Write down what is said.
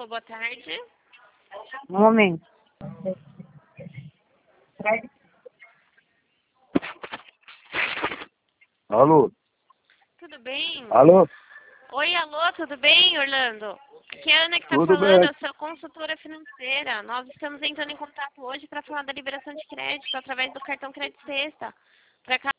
Alô, boa tarde. Um momento. Alô? Tudo bem? Alô? Oi, alô, tudo bem, Orlando? Aqui é a Ana que está Tudo falando, bem. eu sou consultora financeira. Nós estamos entrando em contato hoje para falar da liberação de crédito através do cartão Crédito Sexta. Para